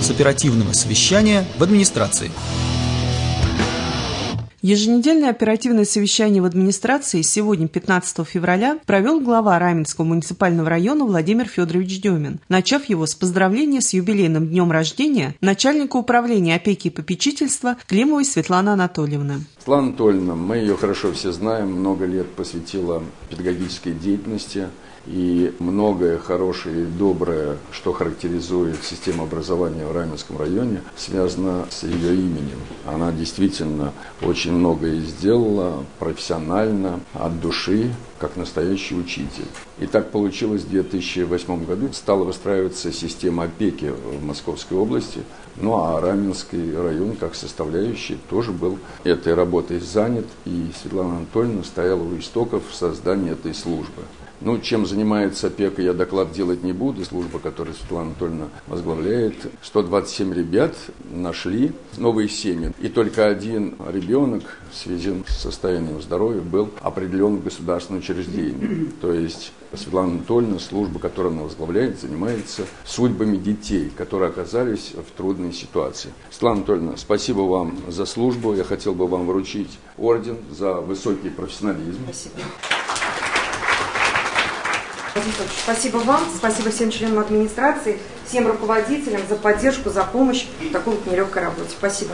с оперативного совещания в администрации. Еженедельное оперативное совещание в администрации сегодня, 15 февраля, провел глава Раменского муниципального района Владимир Федорович Демин, начав его с поздравления с юбилейным днем рождения начальника управления опеки и попечительства Климовой Светланы Анатольевны. Светлана Анатольевна, мы ее хорошо все знаем, много лет посвятила педагогической деятельности. И многое хорошее и доброе, что характеризует систему образования в Раменском районе, связано с ее именем. Она действительно очень многое сделала профессионально, от души, как настоящий учитель. И так получилось, в 2008 году стала выстраиваться система опеки в Московской области. Ну а Раменский район, как составляющий, тоже был этой работой занят. И Светлана Анатольевна стояла у истоков создания этой службы. Ну, чем занимается опека, я доклад делать не буду. Служба, которую Светлана Анатольевна возглавляет, 127 ребят нашли новые семьи. И только один ребенок в связи с состоянием здоровья был определен в государственное учреждение. То есть Светлана Анатольевна, служба, которую она возглавляет, занимается судьбами детей, которые оказались в трудной ситуации. Светлана Анатольевна, спасибо вам за службу. Я хотел бы вам вручить орден за высокий профессионализм. Спасибо. Спасибо вам, спасибо всем членам администрации, всем руководителям за поддержку, за помощь в такой вот нелегкой работе. Спасибо.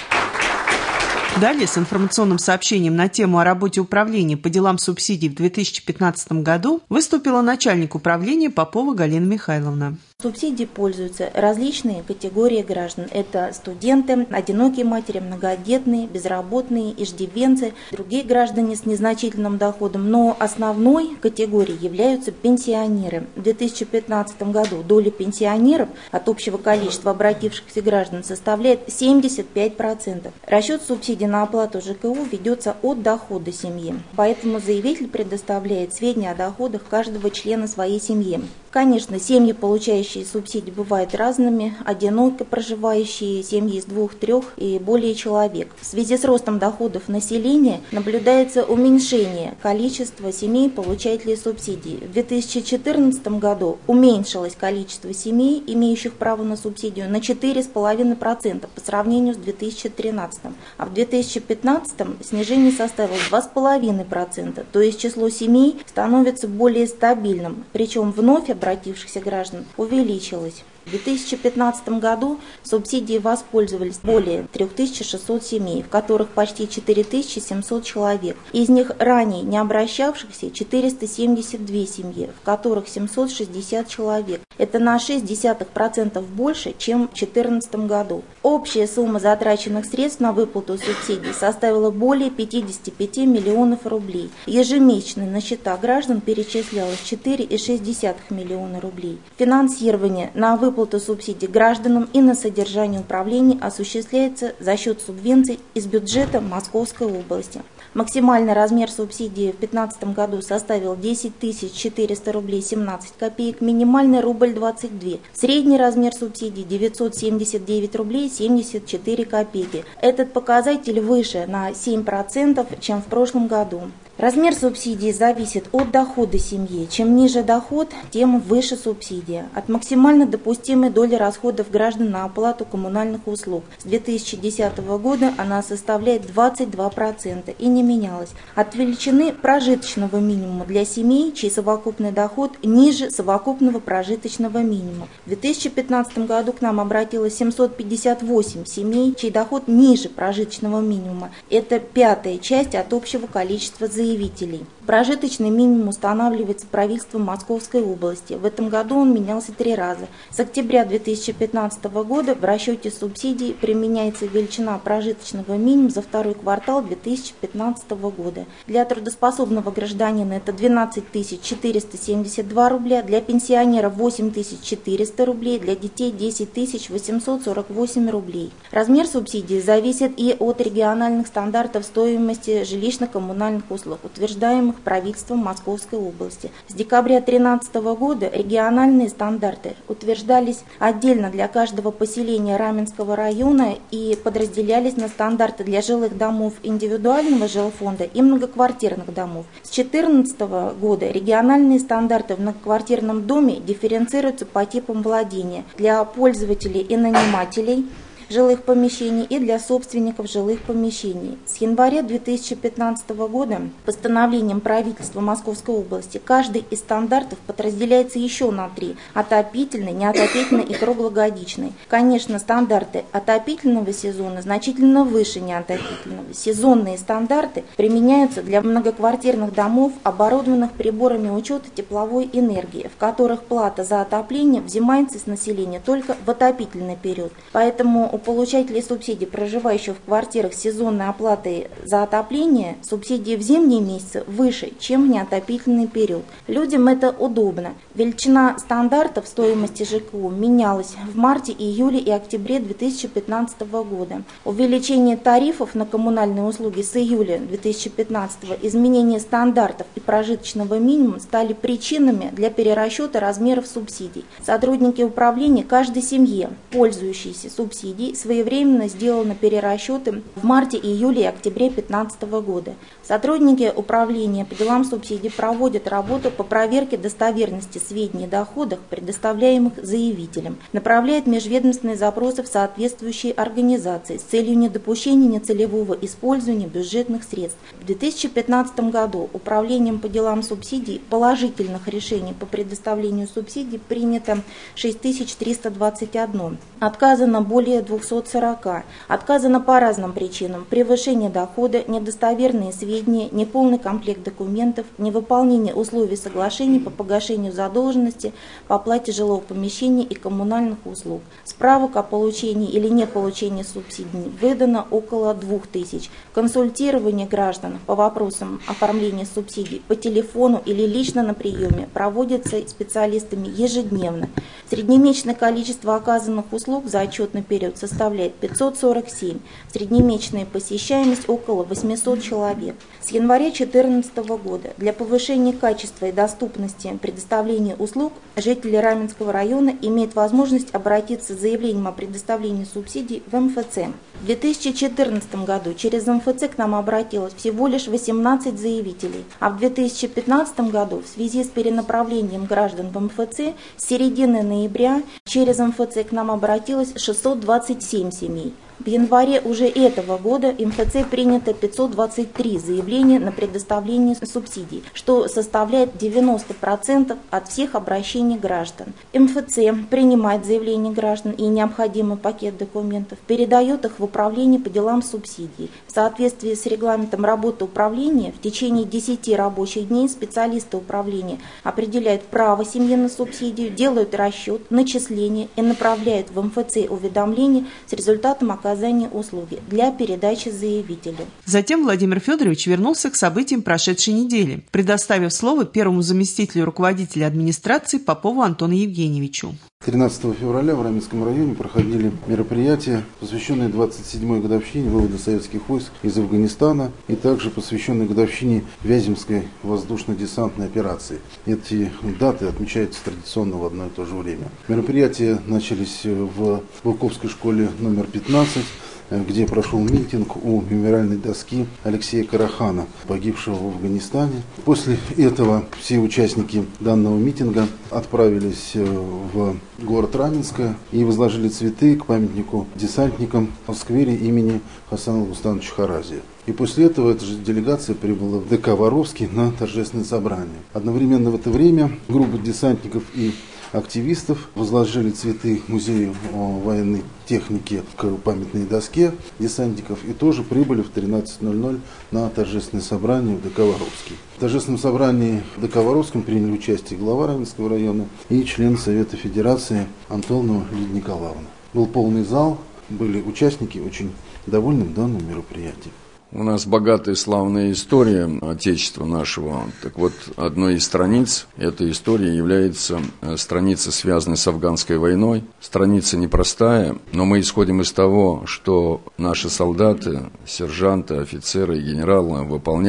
Далее с информационным сообщением на тему о работе управления по делам субсидий в 2015 году выступила начальник управления Попова Галина Михайловна. Субсидии пользуются различные категории граждан. Это студенты, одинокие матери, многодетные, безработные, иждивенцы, другие граждане с незначительным доходом. Но основной категорией являются пенсионеры. В 2015 году доля пенсионеров от общего количества обратившихся граждан составляет 75%. Расчет субсидий на оплату ЖКУ ведется от дохода семьи. Поэтому заявитель предоставляет сведения о доходах каждого члена своей семьи. Конечно, семьи, получающие субсидии, бывают разными, одиноко проживающие семьи из 2, 3 и более человек. В связи с ростом доходов населения наблюдается уменьшение количества семей, получателей субсидий. В 2014 году уменьшилось количество семей, имеющих право на субсидию, на 4,5% по сравнению с 2013. А в 2015 снижение составило 2,5%, то есть число семей становится более стабильным, причем вновь обратившихся граждан увеличилось. В 2015 году субсидии воспользовались более 3600 семей, в которых почти 4700 человек. Из них ранее не обращавшихся 472 семьи, в которых 760 человек. Это на 0,6% больше, чем в 2014 году. Общая сумма затраченных средств на выплату субсидий составила более 55 миллионов рублей. Ежемесячно на счета граждан перечислялось 4,6 миллиона рублей. Финансирование на выплату субсидий гражданам и на содержание управления осуществляется за счет субвенций из бюджета Московской области. Максимальный размер субсидии в 2015 году составил 10 400 рублей 17 копеек, минимальный рубль 22. Средний размер субсидий 979 рублей 74 копейки. Этот показатель выше на 7%, чем в прошлом году. Размер субсидии зависит от дохода семьи. Чем ниже доход, тем выше субсидия. От максимально допустимой доли расходов граждан на оплату коммунальных услуг с 2010 года она составляет 22% и не менялась. От величины прожиточного минимума для семей, чей совокупный доход ниже совокупного прожиточного минимума. В 2015 году к нам обратилось 758 семей, чей доход ниже прожиточного минимума. Это 5-я часть от общего количества заявителей. Прожиточный минимум устанавливается правительством Московской области. В этом году он менялся 3 раза. С октября 2015 года в расчете субсидий применяется величина прожиточного минимума за второй квартал 2015 года. Для трудоспособного гражданина это 12 472 рубля, для пенсионера 8 400 рублей, для детей 10 848 рублей. Размер субсидий зависит и от региональных стандартов стоимости жилищно-коммунальных услуг, утверждаемых правительством Московской области. С декабря 2013 года региональные стандарты утверждались отдельно для каждого поселения Раменского района и подразделялись на стандарты для жилых домов индивидуального жилфонда и многоквартирных домов. С 2014 года региональные стандарты в многоквартирном доме дифференцируются по типам владения для пользователей и нанимателей жилых помещений и для собственников жилых помещений. С января 2015 года постановлением правительства Московской области каждый из стандартов подразделяется еще на 3 – отопительный, неотопительный и круглогодичный. Конечно, стандарты отопительного сезона значительно выше неотопительного. Сезонные стандарты применяются для многоквартирных домов, оборудованных приборами учета тепловой энергии, в которых плата за отопление взимается с населения только в отопительный период. Поэтому у получателей субсидий, проживающих в квартирах с сезонной оплатой за отопление, субсидии в зимние месяцы выше, чем в неотопительный период. Людям это удобно. Величина стандартов стоимости ЖКУ менялась в марте, июле и октябре 2015 года. Увеличение тарифов на коммунальные услуги с июля 2015, изменение стандартов и прожиточного минимума стали причинами для перерасчета размеров субсидий. Сотрудники управления каждой семье, пользующейся субсидией, своевременно сделаны перерасчеты в марте, июле и октябре 2015 года. Сотрудники управления по делам субсидий проводят работу по проверке достоверности сведений о доходах, предоставляемых заявителям, направляют межведомственные запросы в соответствующие организации с целью недопущения нецелевого использования бюджетных средств. В 2015 году управлением по делам субсидий положительных решений по предоставлению субсидий принято 6321, отказано более 240, отказано по разным причинам: превышение дохода, недостоверные сведения, неполный комплект документов, невыполнение условий соглашений по погашению задолженности по оплате жилого помещения и коммунальных услуг. Справок о получении или не получении субсидий выдано около 2000. Консультирование граждан по вопросам оформления субсидий по телефону или лично на приеме проводится специалистами ежедневно. Среднемесячное количество оказанных услуг за отчетный период составляет 547. Среднемесячная посещаемость около 800 человек. С января 2014 года для повышения качества и доступности предоставления услуг жители Раменского района имеют возможность обратиться с заявлением о предоставлении субсидий в МФЦ. В 2014 году через МФЦ к нам обратилось всего лишь 18 заявителей, а в 2015 году в связи с перенаправлением граждан в МФЦ с середины ноября через МФЦ к нам обратилось 627 семей. В январе уже этого года МФЦ принято 523 заявления на предоставление субсидий, что составляет 90% от всех обращений граждан. МФЦ принимает заявления граждан и необходимый пакет документов, передает их в управление по делам субсидий. В соответствии с регламентом работы управления в течение 10 рабочих дней специалисты управления определяют право семьи на субсидию, делают расчет, начисление и направляют в МФЦ уведомление с результатом оказания услуги для передачи заявителю. Затем Владимир Федорович вернулся к событиям прошедшей недели, предоставив слово первому заместителю руководителя администрации Попову Антону Евгеньевичу. 13 февраля в Раменском районе проходили мероприятия, посвященные 27-й годовщине вывода советских войск из Афганистана и также посвященные годовщине Вяземской воздушно-десантной операции. Эти даты отмечаются традиционно в одно и то же время. Мероприятия начались в Волковской школе номер 15, где прошел митинг у мемориальной доски Алексея Карахана, погибшего в Афганистане. После этого все участники данного митинга отправились в город Раменское и возложили цветы к памятнику десантникам в сквере имени Хасана Густановича Харазия. И после этого эта же делегация прибыла в ДК Воровский на торжественное собрание. Одновременно в это время группа десантников и активистов возложили цветы к музею военной техники к памятной доске десантников и тоже прибыли в 13:00 на торжественное собрание в ДК Воровский. В торжественном собрании в ДК Воровском приняли участие глава Раменского района и член Совета Федерации Антонова Лидия Николаевна. Был полный зал, были участники очень довольны данным мероприятием. У нас богатая славная история Отечества нашего. Так вот, одной из страниц этой истории является страница, связанная с афганской войной. Страница непростая, но мы исходим из того, что наши солдаты, сержанты, офицеры и генералы выполняли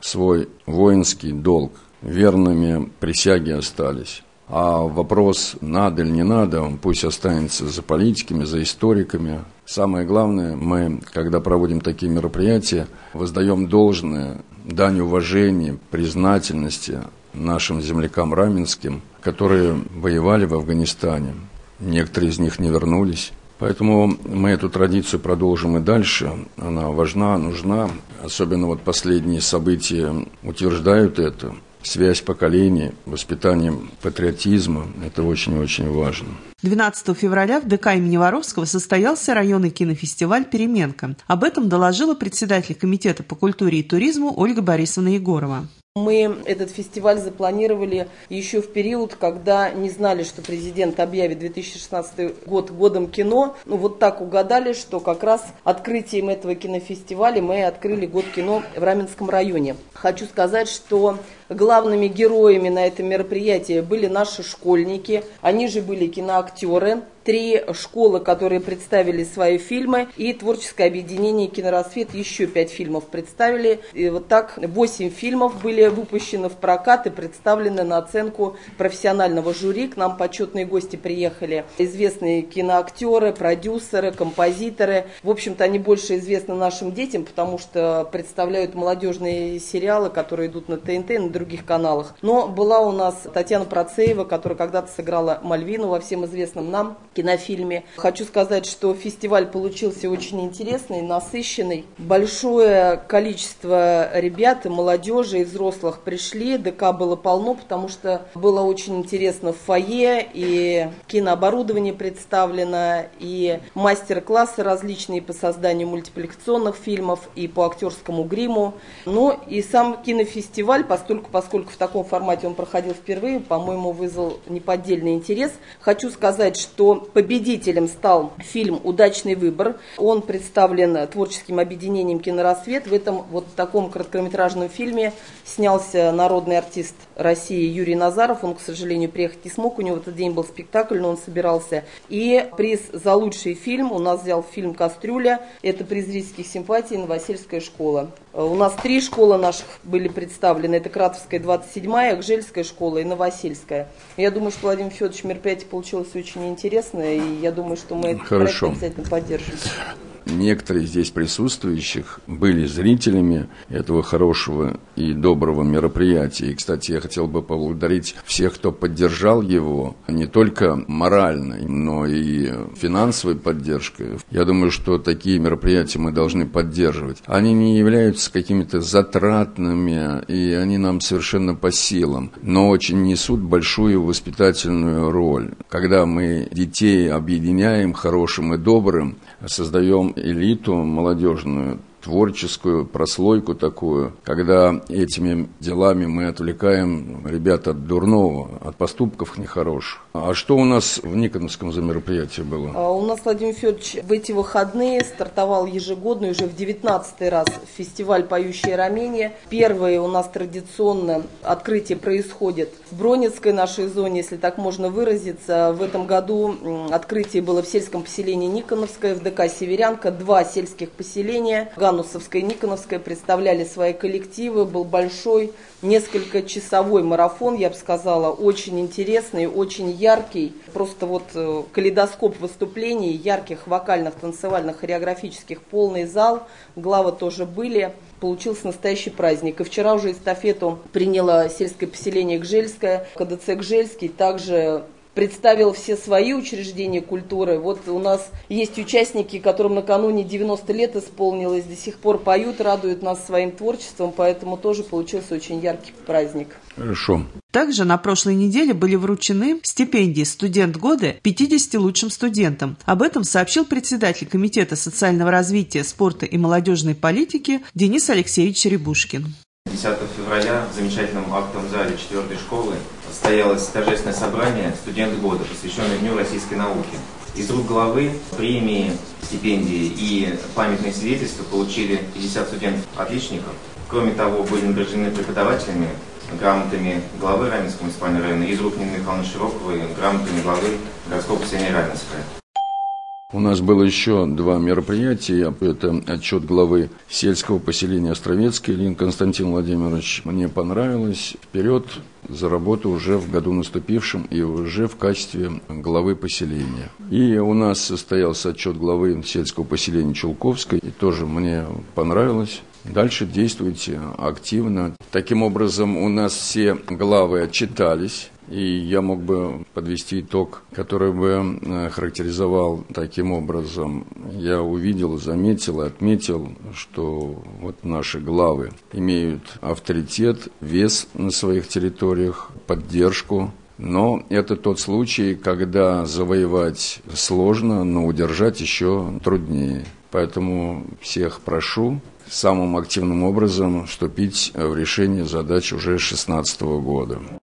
свой воинский долг, верными присяге остались. А вопрос, надо или не надо, он пусть останется за политиками, за историками. Самое главное, мы, когда проводим такие мероприятия, воздаем должное, дань уважения, признательности нашим землякам раменским, которые воевали в Афганистане. Некоторые из них не вернулись. Поэтому мы эту традицию продолжим и дальше. Она важна, нужна. Особенно вот последние события утверждают это. Связь поколений, воспитание патриотизма – это очень-очень важно. 12 февраля в ДК имени Воровского состоялся районный кинофестиваль «Переменка». Об этом доложила председатель комитета по культуре и туризму Ольга Борисовна Егорова. Мы этот фестиваль запланировали еще в период, когда не знали, что президент объявит 2016 год годом кино. Вот так угадали, что как раз открытием этого кинофестиваля мы открыли год кино в Раменском районе. Хочу сказать, что главными героями на этом мероприятии были наши школьники, они же были киноактеры. 3 школы, которые представили свои фильмы, и творческое объединение «Кинорассвет» еще 5 фильмов представили. И вот так 8 фильмов были выпущены в прокат и представлены на оценку профессионального жюри. К нам почетные гости приехали. Известные киноактеры, продюсеры, композиторы. В общем-то, они больше известны нашим детям, потому что представляют молодежные сериалы, которые идут на ТНТ и на других каналах. Но была у нас Татьяна Процеева, которая когда-то сыграла Мальвину во всем известном нам кинофильме. Хочу сказать, что фестиваль получился очень интересный, насыщенный. Большое количество ребят, и молодежи, и взрослых пришли. ДК было полно, потому что было очень интересно в фойе, и кинооборудование представлено, и мастер-классы различные по созданию мультипликационных фильмов, и по актерскому гриму. Ну и сам кинофестиваль, поскольку в таком формате он проходил впервые, по-моему, вызвал неподдельный интерес. Хочу сказать, что победителем стал фильм «Удачный выбор». Он представлен творческим объединением «Кинорассвет». В этом вот таком короткометражном фильме снялся народный артист России Юрий Назаров. Он, к сожалению, приехать не смог. У него в этот день был спектакль, но он собирался. И приз за лучший фильм у нас взял фильм «Кастрюля». Это приз зрительских симпатий «Новосельская школа». У нас 3 школы наших были представлены. Это Кратовская, 27-я, Акжельская школа и Новосельская. Я думаю, что, Владимир Федорович, мероприятие получилось очень интересно, и я думаю, что мы этот проект обязательно поддержим. Некоторые здесь присутствующих были зрителями этого хорошего и доброго мероприятия. И, кстати, я хотел бы поблагодарить всех, кто поддержал его, не только моральной, но и финансовой поддержкой. Я думаю, что такие мероприятия мы должны поддерживать. Они не являются какими-то затратными, и они нам совершенно по силам, но очень несут большую воспитательную роль. Когда мы детей объединяем хорошим и добрым, создаем элиту молодежную, творческую прослойку такую, когда этими делами мы отвлекаем ребят от дурного, от поступков нехороших. А что у нас в Никоновском за мероприятие было? У нас, Владимир Федорович, в эти выходные стартовал ежегодный, уже в 19-й раз, фестиваль «Поющие рамени». Первое у нас традиционно открытие происходит в Бронницкой нашей зоне, если так можно выразиться. В этом году открытие было в сельском поселении Никоновское, в ДК «Северянка». 2 сельских поселения, Ганусовское и Никоновское, представляли свои коллективы. Был большой, несколькочасовой марафон, я бы сказала, очень интересный, очень яркий. Просто вот калейдоскоп выступлений, ярких вокальных, танцевальных, хореографических, полный зал. Главы тоже были. Получился настоящий праздник. И вчера уже эстафету приняло сельское поселение Гжельское, КДЦ Гжельский, также представил все свои учреждения культуры. Вот у нас есть участники, которым накануне 90 лет исполнилось, до сих пор поют, радуют нас своим творчеством, поэтому тоже получился очень яркий праздник. Хорошо. Также на прошлой неделе были вручены стипендии «Студент года» 50 лучшим студентам. Об этом сообщил председатель Комитета социального развития, спорта и молодежной политики Денис Алексеевич Рябушкин. 10 февраля в замечательном актовом зале 4-й школы состоялось торжественное собрание «Студент года», посвященное Дню российской науки. Из рук главы премии, стипендии и памятные свидетельства получили 50 студентов-отличников. Кроме того, были награждены преподавателями грамотами главы Раменского муниципального района, из рук Нины Михайловны Широковой, грамотами главы городского поселения Раменское. У нас было еще 2 мероприятия. Это отчет главы сельского поселения Островецкое Ильин Константин Владимирович. Мне понравилось. Вперед за работу уже в году наступившем и уже в качестве главы поселения. И у нас состоялся отчет главы сельского поселения Чулковской. И тоже мне понравилось. Дальше действуйте активно. Таким образом, у нас все главы отчитались. И я мог бы подвести итог, который бы характеризовал таким образом. Я увидел, заметил и отметил, что вот наши главы имеют авторитет, вес на своих территориях, поддержку. Но это тот случай, когда завоевать сложно, но удержать еще труднее. Поэтому всех прошу самым активным образом вступить в решение задач уже 2016 года.